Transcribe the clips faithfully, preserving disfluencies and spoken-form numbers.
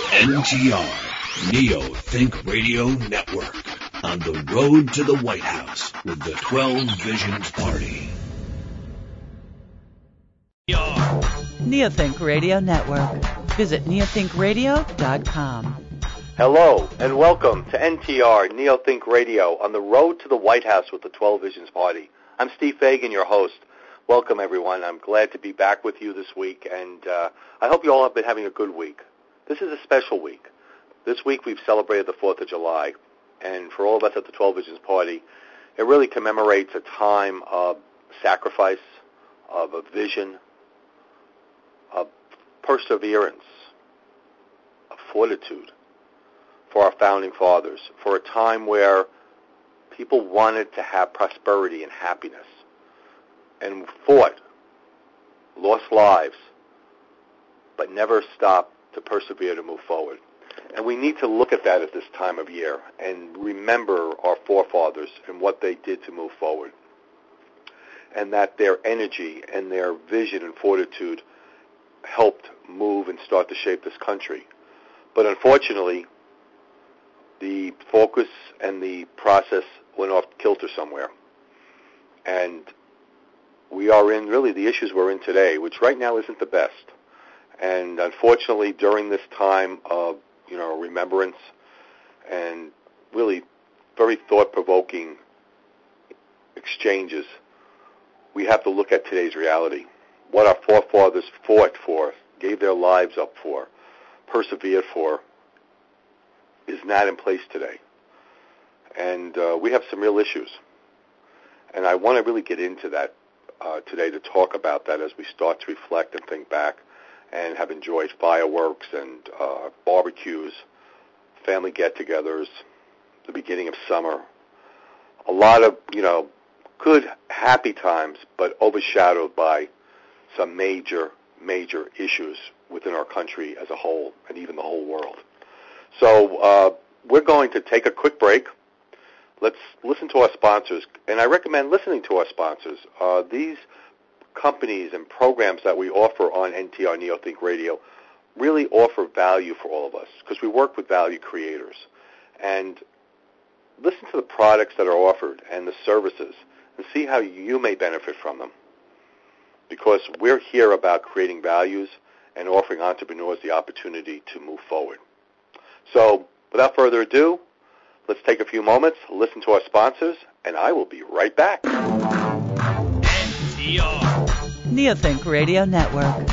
N T R, Neo Think Radio Network, on the road to the White House with the twelve Visions Party. NeoThink Radio Network. Visit neothink radio dot com. Hello, and welcome to N T R, NeoThink Radio, on the road to the White House with the twelve Visions Party. I'm Steve Fagan, your host. Welcome, everyone. I'm glad to be back with you this week, and uh, I hope you all have been having a good week. This is a special week. This week we've celebrated the fourth of July, and for all of us at the twelve Visions Party, it really commemorates a time of sacrifice, of a vision, of perseverance, of fortitude for our founding fathers, for a time where people wanted to have prosperity and happiness and fought, lost lives, but never stopped to persevere to move forward. And we need to look at that at this time of year and remember our forefathers and what they did to move forward, and that their energy and their vision and fortitude helped move and start to shape this country. But unfortunately, the focus and the process went off kilter somewhere. And we are in really the issues we're in today, which right now isn't the best. And unfortunately, during this time of, you know, remembrance and really very thought-provoking exchanges, we have to look at today's reality. What our forefathers fought for, gave their lives up for, persevered for, is not in place today. And uh, we have some real issues. And I want to really get into that uh, today, to talk about that as we start to reflect and think back and have enjoyed fireworks and uh, barbecues, family get-togethers, the beginning of summer. A lot of, you know, good, happy times, but overshadowed by some major, major issues within our country as a whole and even the whole world. So uh, we're going to take a quick break. Let's listen to our sponsors, and I recommend listening to our sponsors. Uh, these companies and programs that we offer on N T R NeoThink Radio really offer value for all of us because we work with value creators. And listen to the products that are offered and the services and see how you may benefit from them, because we're here about creating values and offering entrepreneurs the opportunity to move forward. So without further ado, let's take a few moments, listen to our sponsors, and I will be right back. N T R NeoThink Radio Network.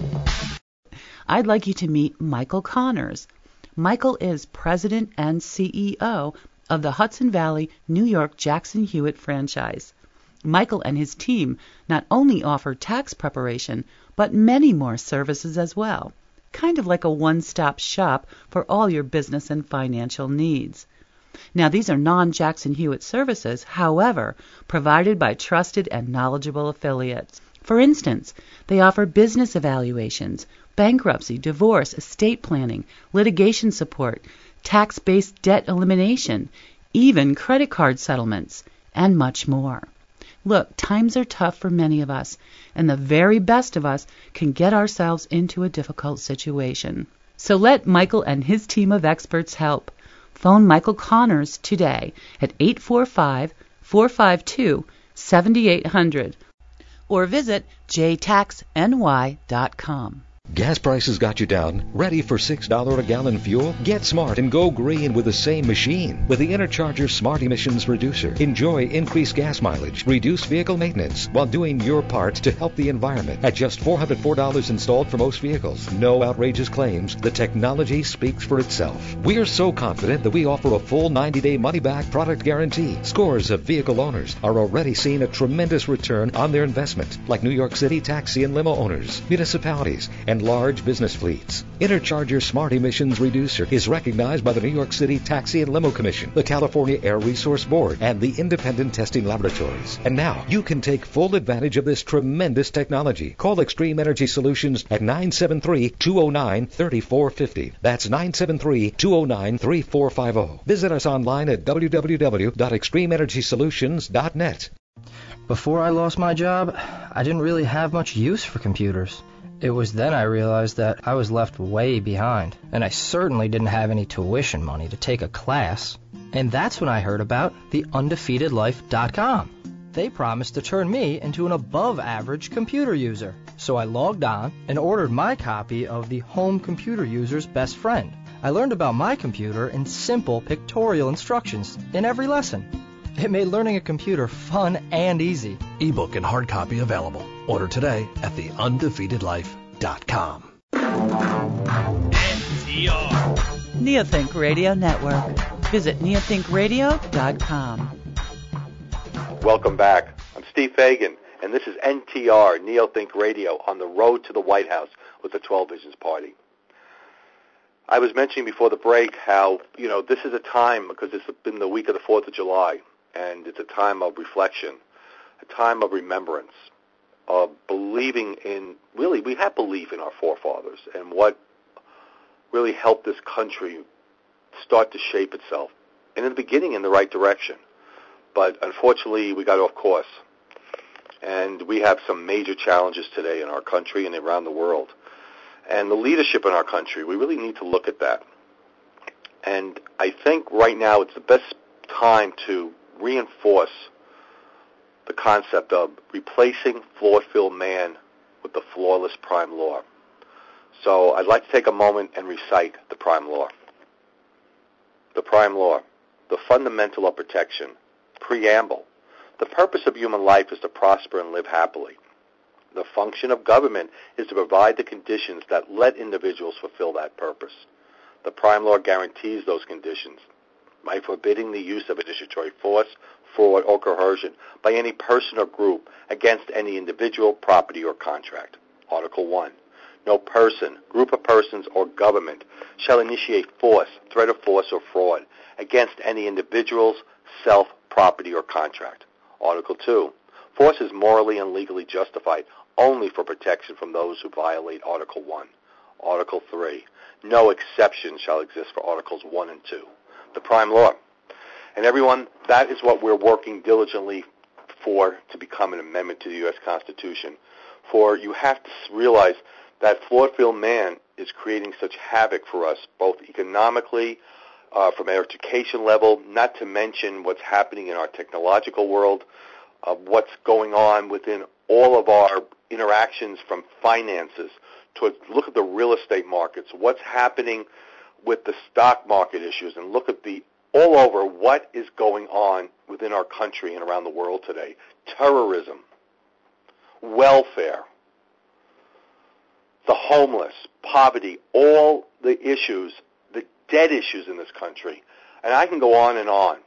I'd like you to meet Michael Connors. Michael is president and C E O of the Hudson Valley, New York Jackson Hewitt franchise. Michael and his team not only offer tax preparation, but many more services as well. Kind of like a one-stop shop for all your business and financial needs. Now, these are non-Jackson Hewitt services, however, provided by trusted and knowledgeable affiliates. For instance, they offer business evaluations, bankruptcy, divorce, estate planning, litigation support, tax-based debt elimination, even credit card settlements, and much more. Look, times are tough for many of us, and the very best of us can get ourselves into a difficult situation. So let Michael and his team of experts help. Phone Michael Connors today at eight four five, four five two, seven eight zero zero or visit j tax n y dot com. Gas prices got you down? Ready for six dollars a gallon fuel? Get smart and go green with the same machine. With the Intercharger Smart Emissions Reducer, enjoy increased gas mileage, reduced vehicle maintenance, while doing your part to help the environment. At just four hundred four dollars installed for most vehicles. No outrageous claims. The technology speaks for itself. We are so confident that we offer a full ninety-day money-back product guarantee. Scores of vehicle owners are already seeing a tremendous return on their investment, like New York City taxi and limo owners, municipalities, and large business fleets. Intercharger Smart Emissions Reducer is recognized by the New York City Taxi and Limo Commission, the California Air Resource Board, and the Independent Testing Laboratories. And now you can take full advantage of this tremendous technology. Call Extreme Energy Solutions at nine seven three, two zero nine, three four five zero. That's nine seven three, two zero nine, three four five zero. Visit us online at w w w dot extreme energy solutions dot net. Before I lost my job, I didn't really have much use for computers. It was then I realized that I was left way behind, and I certainly didn't have any tuition money to take a class. And that's when I heard about the undefeated life dot com. They promised to turn me into an above-average computer user. So I logged on and ordered my copy of the Home Computer User's Best Friend. I learned about my computer in simple pictorial instructions in every lesson. It made learning a computer fun and easy. Ebook and hard copy available. Order today at the undefeated life dot com. N T R Neothink Radio Network. Visit neothink radio dot com. Welcome back. I'm Steve Fagan, and this is N T R, Neothink Radio, on the road to the White House with the twelve Visions Party. I was mentioning before the break how, you know, this is a time, because it's been the week of the fourth of July, and it's a time of reflection, a time of remembrance, of believing in, really, we have belief in our forefathers and what really helped this country start to shape itself, and in the beginning in the right direction. But unfortunately, we got off course, and we have some major challenges today in our country and around the world. And the leadership in our country, we really need to look at that. And I think right now it's the best time to reinforce the concept of replacing flawed-filled man with the flawless prime law. So I'd like to take a moment and recite the prime law. The prime law, the fundamental of protection. Preamble. The purpose of human life is to prosper and live happily. The function of government is to provide the conditions that let individuals fulfill that purpose. The prime law guarantees those conditions by forbidding the use of initiatory force, fraud, or coercion by any person or group against any individual, property, or contract. Article one. No person, group of persons, or government shall initiate force, threat of force, or fraud against any individual's self, property, or contract. Article two. Force is morally and legally justified only for protection from those who violate Article one. Article three. No exception shall exist for Articles one and two. The prime law. And everyone, that is what we're working diligently for to become an amendment to the U S Constitution. For you have to realize that flawed-filled man is creating such havoc for us, both economically, uh, from our education level, not to mention what's happening in our technological world, uh, what's going on within all of our interactions from finances to look at the real estate markets, what's happening with the stock market issues, and look at the all over what is going on within our country and around the world today. Terrorism, welfare, the homeless, poverty, all the issues, the debt issues in this country. And I can go on and on.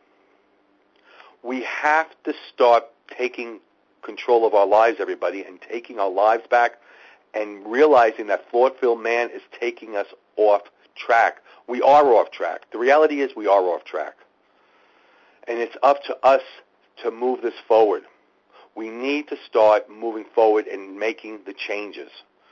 We have to start taking control of our lives, everybody, and taking our lives back and realizing that flawed-filled man is taking us off track. We are off track. The reality is we are off track. And it's up to us to move this forward. We need to start moving forward and making the changes.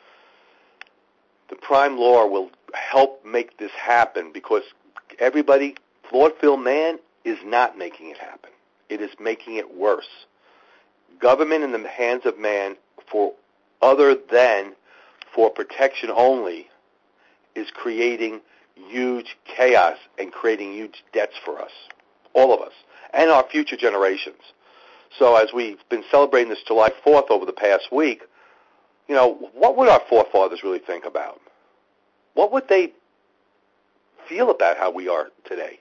The prime law will help make this happen because everybody, flawed-filled man is not making it happen. It is making it worse. Government in the hands of man for other than for protection only is creating huge chaos and creating huge debts for us, all of us, and our future generations. So as we've been celebrating this July fourth over the past week, you know, what would our forefathers really think about? What would they feel about how we are today?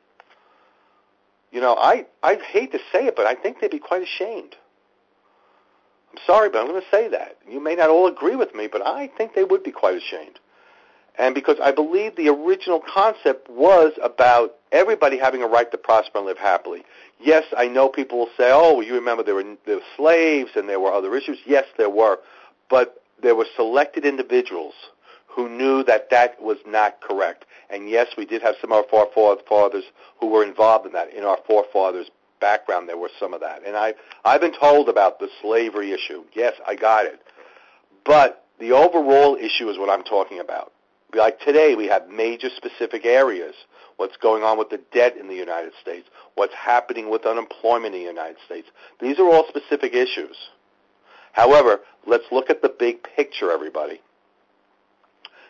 You know, I, I hate to say it, but I think they'd be quite ashamed. I'm sorry, but I'm going to say that. You may not all agree with me, but I think they would be quite ashamed. And because I believe the original concept was about everybody having a right to prosper and live happily. Yes, I know people will say, oh, you remember there were, there were slaves and there were other issues. Yes, there were. But there were selected individuals who knew that that was not correct. And yes, we did have some of our forefathers who were involved in that. In our forefathers' background, there was some of that. And I, I've been told about the slavery issue. Yes, I got it. But the overall issue is what I'm talking about. Like today, we have major specific areas. What's going on with the debt in the United States. What's happening with unemployment in the United States. These are all specific issues. However, let's look at the big picture, everybody.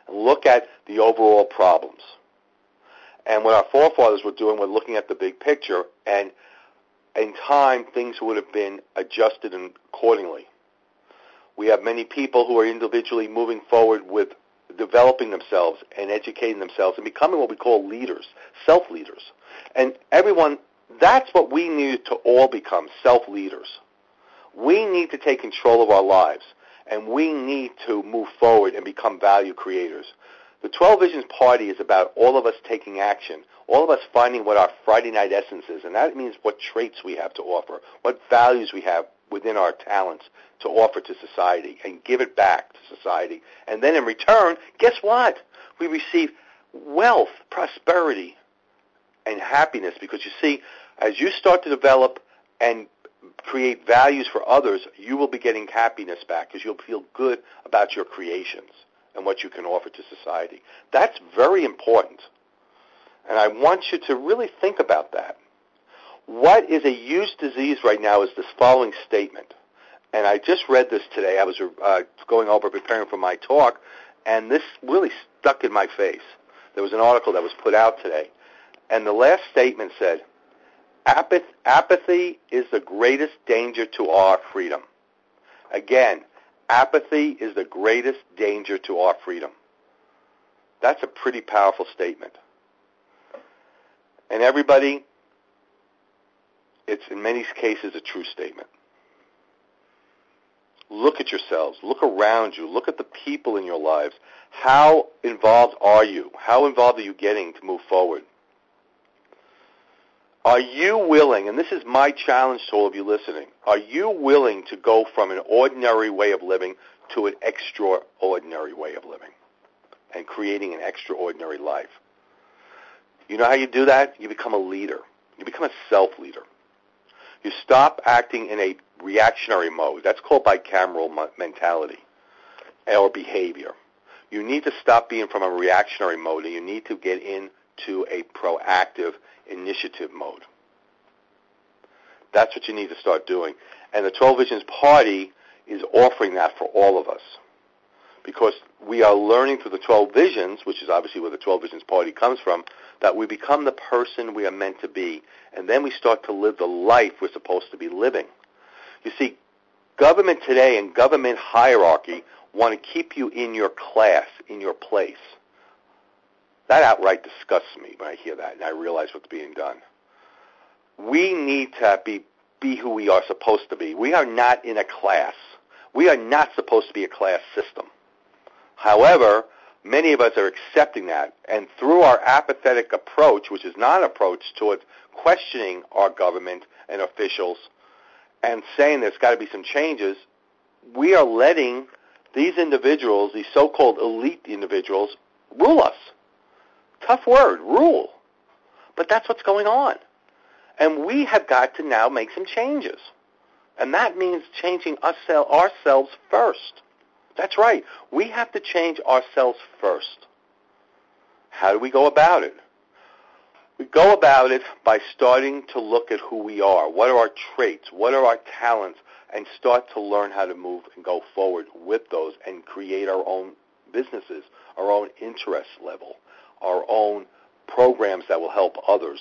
and look at the overall problems. And what our forefathers were doing was looking at the big picture, and in time, things would have been adjusted accordingly. We have many people who are individually moving forward with developing themselves and educating themselves and becoming what we call leaders, self-leaders. And everyone, that's what we need to all become, self-leaders. We need to take control of our lives, and we need to move forward and become value creators. The twelve Visions Party is about all of us taking action, all of us finding what our Friday night essence is, and that means what traits we have to offer, what values we have within our talents to offer to society and give it back to society. And then in return, guess what? We receive wealth, prosperity, and happiness, because you see, as you start to develop and create values for others, you will be getting happiness back because you'll feel good about your creations and what you can offer to society. That's very important. And I want you to really think about that. What is a huge disease right now is this following statement. And I just read this today. I was uh, going over preparing for my talk, and this really stuck in my face. There was an article that was put out today, and the last statement said, Apath- apathy is the greatest danger to our freedom. Again, apathy is the greatest danger to our freedom. That's a pretty powerful statement. And everybody, it's in many cases a true statement. Look at yourselves. Look around you. Look at the people in your lives. How involved are you? How involved are you getting to move forward? Are you willing, and this is my challenge to all of you listening, are you willing to go from an ordinary way of living to an extraordinary way of living and creating an extraordinary life? You know how you do that? You become a leader. You become a self-leader. You stop acting in a reactionary mode. That's called bicameral mentality or behavior. You need to stop being from a reactionary mode, and you need to get into a proactive initiative mode. That's what you need to start doing. And the twelve Visions Party is offering that for all of us, because we are learning through the twelve Visions, which is obviously where the twelve Visions Party comes from, that we become the person we are meant to be, and then we start to live the life we're supposed to be living. You see, government today and government hierarchy want to keep you in your class, in your place. That outright disgusts me when I hear that and I realize what's being done. We need to be, be who we are supposed to be. We are not in a class. We are not supposed to be a class system. However, many of us are accepting that, and through our apathetic approach, which is not an approach towards questioning our government and officials and saying there's got to be some changes, we are letting these individuals, these so-called elite individuals, rule us. Tough word, rule. But that's what's going on. And we have got to now make some changes. And that means changing ourselves first. That's right. We have to change ourselves first. How do we go about it? We go about it by starting to look at who we are. What are our traits? What are our talents? And start to learn how to move and go forward with those and create our own businesses, our own interest level, our own programs that will help others.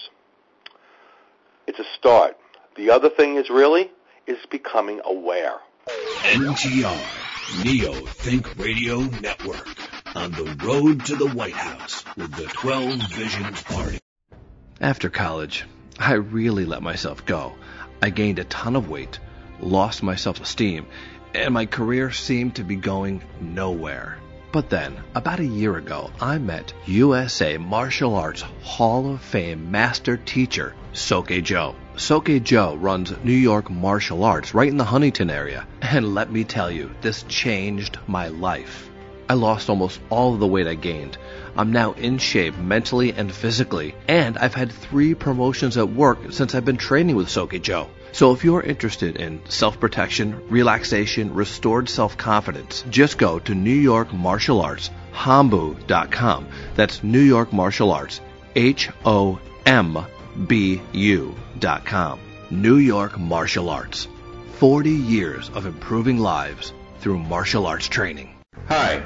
It's a start. The other thing is really is becoming aware. N T R, Neo Think Radio Network, on the road to the White House with the twelve Visions Party. After college, I really let myself go. I gained a ton of weight, lost my self-esteem, and my career seemed to be going nowhere. But then, about a year ago, I met U S A Martial Arts Hall of Fame master teacher, Soke Joe. Soke Joe runs New York Martial Arts right in the Huntington area. And let me tell you, this changed my life. I lost almost all of the weight I gained. I'm now in shape mentally and physically, and I've had three promotions at work since I've been training with Soke Joe. So if you're interested in self-protection, relaxation, restored self-confidence, just go to New York Martial Arts, hombu dot com. That's New York Martial Arts, H O M B U dot com. New York Martial Arts. forty years of improving lives through martial arts training. Hi,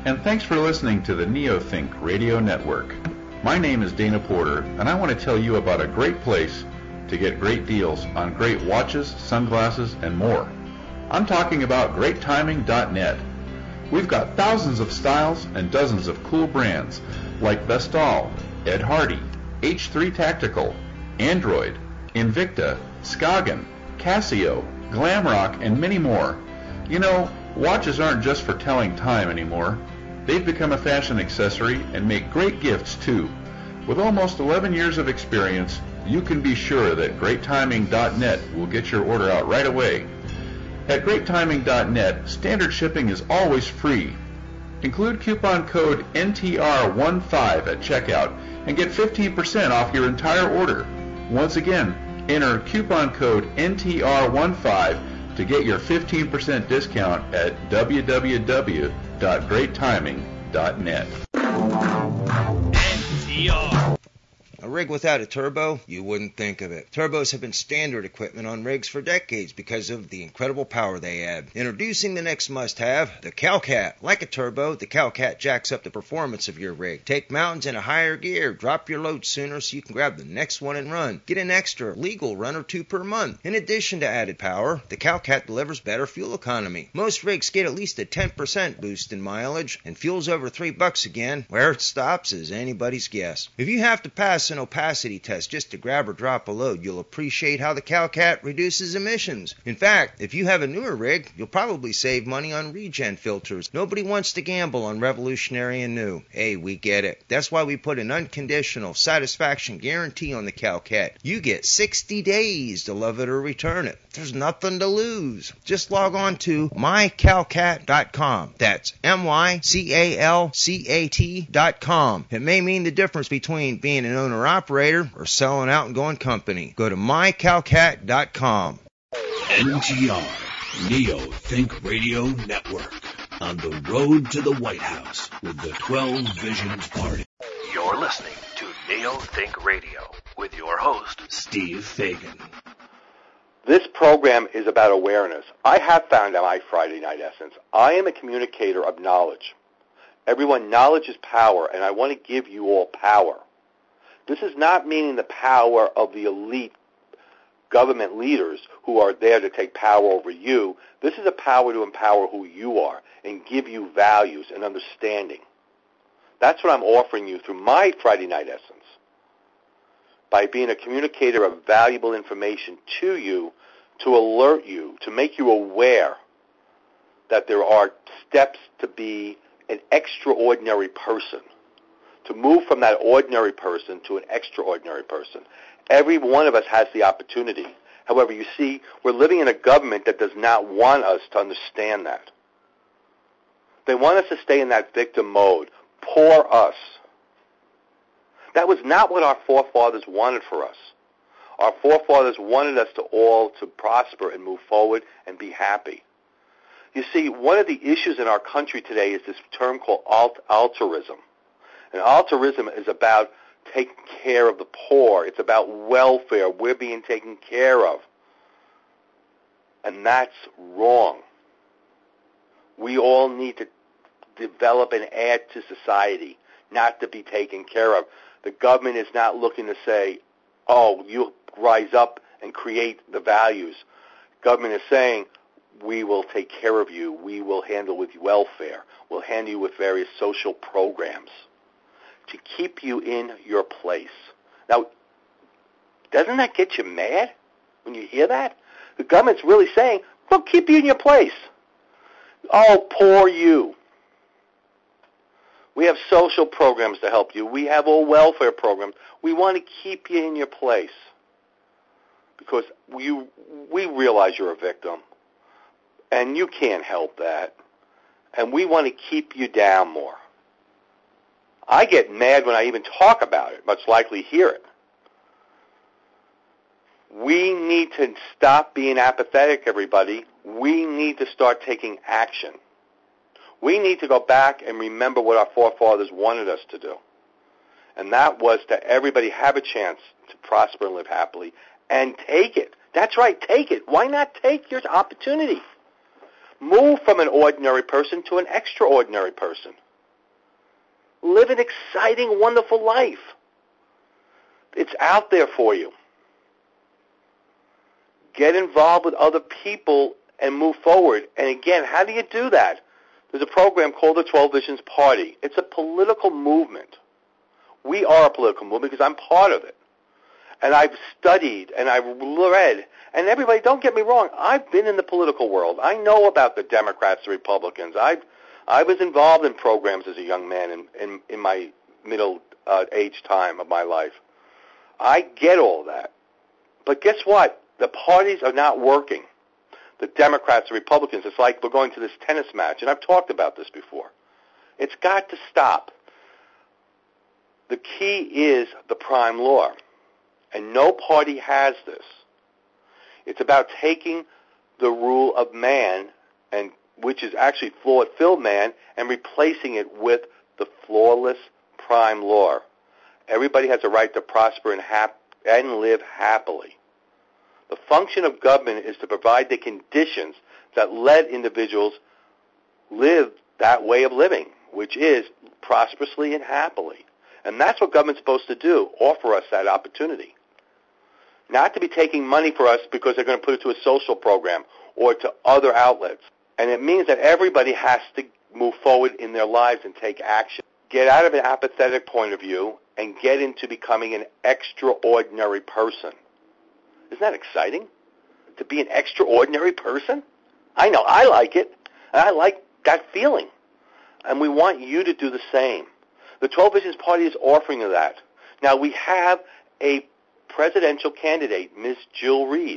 and thanks for listening to the NeoThink Radio Network. My name is Dana Porter, and I want to tell you about a great place to get great deals on great watches, sunglasses, and more. I'm talking about great timing dot net. We've got thousands of styles and dozens of cool brands like Vestal, Ed Hardy, H three Tactical, Android, Invicta, Skagen, Casio, Glamrock, and many more. You know, watches aren't just for telling time anymore. They've become a fashion accessory and make great gifts too. With almost eleven years of experience, you can be sure that great timing dot net will get your order out right away. At great timing dot net, standard shipping is always free. Include coupon code N T R fifteen at checkout and get fifteen percent off your entire order. Once again, enter coupon code N T R fifteen to get your fifteen percent discount at w w w dot great timing dot net. N T R. A rig without a turbo? You wouldn't think of it. Turbos have been standard equipment on rigs for decades because of the incredible power they add. Introducing the next must-have, the Calcat. Like a turbo, the Calcat jacks up the performance of your rig. Take mountains in a higher gear, drop your load sooner so you can grab the next one and run. Get an extra legal run or two per month. In addition to added power, the Calcat delivers better fuel economy. Most rigs get at least a ten percent boost in mileage, and fuel's over three bucks again. Where it stops is anybody's guess. If you have to pass an opacity test just to grab or drop a load, you'll appreciate how the Calcat reduces emissions. In fact, if you have a newer rig, you'll probably save money on regen filters. Nobody wants to gamble on revolutionary and new. Hey, we get it. That's why we put an unconditional satisfaction guarantee on the Calcat. You get sixty days to love it or return it. There's nothing to lose. Just log on to my calcat dot com. That's M Y C A L C A T dot com. It may mean the difference between being an owner operator or selling out and going company. Go to my calcat dot com. N T R, NeoThink Radio Network, on the road to the White House with the twelve Visions Party. You're listening to NeoThink Radio with your host, Steve Fagan. This program is about awareness. I have found in my Friday Night Essence, I am a communicator of knowledge. Everyone, knowledge is power, and I want to give you all power. This is not meaning the power of the elite government leaders who are there to take power over you. This is a power to empower who you are and give you values and understanding. That's what I'm offering you through my Friday Night Essence. By being a communicator of valuable information to you, to alert you, to make you aware that there are steps to be an extraordinary person, to move from that ordinary person to an extraordinary person. Every one of us has the opportunity. However, you see, we're living in a government that does not want us to understand that. They want us to stay in that victim mode. Poor us. That was not what our forefathers wanted for us. Our forefathers wanted us to all to prosper and move forward and be happy. You see, one of the issues in our country today is this term called alt- altruism. And altruism is about taking care of the poor. It's about welfare. We're being taken care of. And that's wrong. We all need to develop and add to society, not to be taken care of. The government is not looking to say, oh, you rise up and create the values. Government is saying, we will take care of you. We will handle with welfare. We'll handle you with various social programs to keep you in your place. Now, doesn't that get you mad when you hear that? The government's really saying, we'll keep you in your place. Oh, poor you. We have social programs to help you. We have all welfare programs. We want to keep you in your place because you, we realize you're a victim, and you can't help that, and we want to keep you down more. I get mad when I even talk about it, much likely hear it. We need to stop being apathetic, everybody. We need to start taking action. We need to go back and remember what our forefathers wanted us to do. And that was to everybody have a chance to prosper and live happily and take it. That's right, take it. Why not take your opportunity? Move from an ordinary person to an extraordinary person. Live an exciting, wonderful life. It's out there for you. Get involved with other people and move forward. And again, how do you do that? There's a program called the twelve Visions Party. It's a political movement. We are a political movement because I'm part of it. And I've studied and I've read. And everybody, don't get me wrong, I've been in the political world. I know about the Democrats, the Republicans. I I was involved in programs as a young man in, in, in my middle uh, age time of my life. I get all that. But guess what? The parties are not working. The Democrats, the Republicans, it's like we're going to this tennis match, and I've talked about this before. It's got to stop. The key is the prime law, and no party has this. It's about taking the rule of man, and which is actually flaw-filled man, and replacing it with the flawless prime law. Everybody has a right to prosper and, hap- and live happily. The function of government is to provide the conditions that let individuals live that way of living, which is prosperously and happily. And that's what government's supposed to do, offer us that opportunity. Not to be taking money for us because they're going to put it to a social program or to other outlets. And it means that everybody has to move forward in their lives and take action. Get out of an apathetic point of view and get into becoming an extraordinary person. Isn't that exciting? To be an extraordinary person? I know, I like it. And I like that feeling. And we want you to do the same. The twelve Visions Party is offering that. Now, we have a presidential candidate, Miz Jill Reed.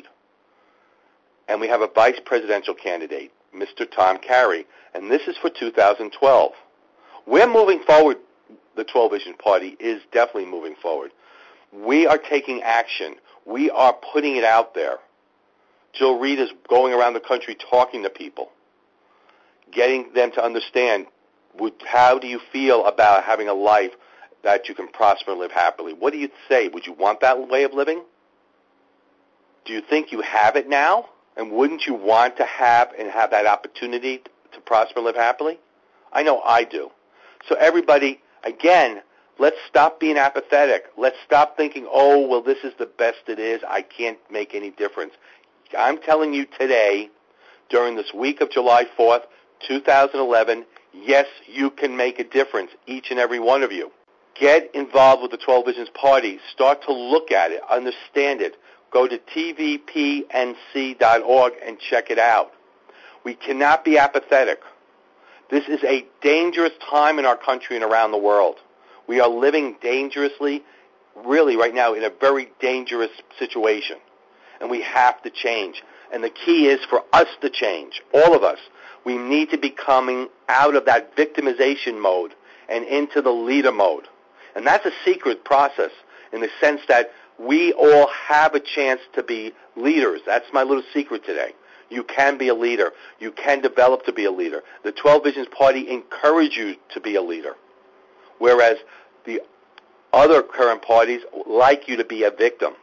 And we have a vice presidential candidate, Mister Tom Carey. And this is for two thousand twelve. We're moving forward. The twelve Visions Party is definitely moving forward. We are taking action. We are putting it out there. Jill Reed is going around the country talking to people, getting them to understand, would, how do you feel about having a life that you can prosper and live happily? What do you say? Would you want that way of living? Do you think you have it now? And wouldn't you want to have and have that opportunity to prosper and live happily? I know I do. So everybody, again, let's stop being apathetic. Let's stop thinking, oh, well, this is the best it is. I can't make any difference. I'm telling you today, during this week of July fourth, two thousand eleven, yes, you can make a difference, each and every one of you. Get involved with the twelve Visions Party. Start to look at it, understand it. Go to T V P N C dot org and check it out. We cannot be apathetic. This is a dangerous time in our country and around the world. We are living dangerously, really right now, in a very dangerous situation. And we have to change. And the key is for us to change, all of us. We need to be coming out of that victimization mode and into the leader mode. And that's a secret process in the sense that we all have a chance to be leaders. That's my little secret today. You can be a leader. You can develop to be a leader. The twelve Visions Party encourage you to be a leader, whereas the other current parties like you to be a victim,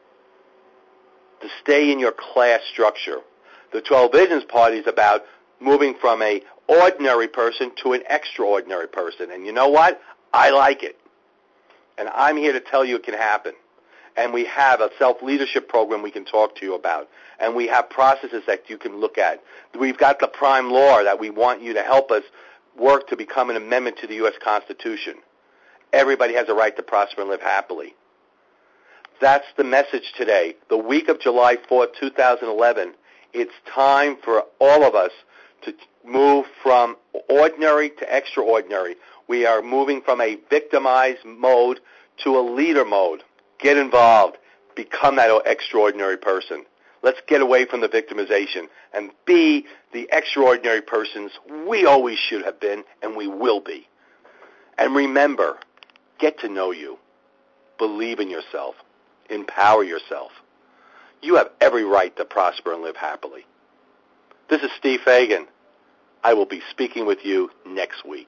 to stay in your class structure. The twelve Visions Party is about moving from a ordinary person to an extraordinary person. And you know what? I like it. And I'm here to tell you it can happen. And we have a self-leadership program we can talk to you about. And we have processes that you can look at. We've got the prime law that we want you to help us work to become an amendment to the U S Constitution. Everybody has a right to prosper and live happily. That's the message today. The week of July fourth, two thousand eleven, it's time for all of us to move from ordinary to extraordinary. We are moving from a victimized mode to a leader mode. Get involved. Become that extraordinary person. Let's get away from the victimization and be the extraordinary persons we always should have been and we will be. And remember, get to know you. Believe in yourself. Empower yourself. You have every right to prosper and live happily. This is Steve Fagan. I will be speaking with you next week.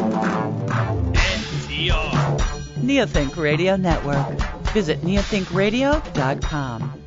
N T R Neothink Radio Network. Visit neothink radio dot com.